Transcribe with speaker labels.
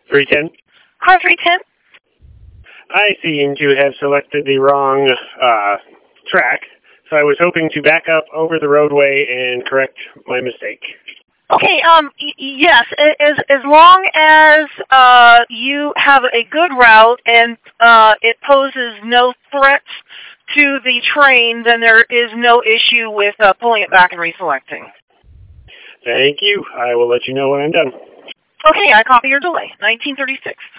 Speaker 1: 310.
Speaker 2: Car 310?
Speaker 1: I seem to have selected the wrong track, so I was hoping to back up over the roadway and correct my mistake.
Speaker 2: Okay, yes, as long as you have a good route and it poses no threats to the train, then there is no issue with pulling it back and reselecting.
Speaker 1: Thank you. I will let you know when I'm done.
Speaker 2: Okay, I copy your delay. 1936.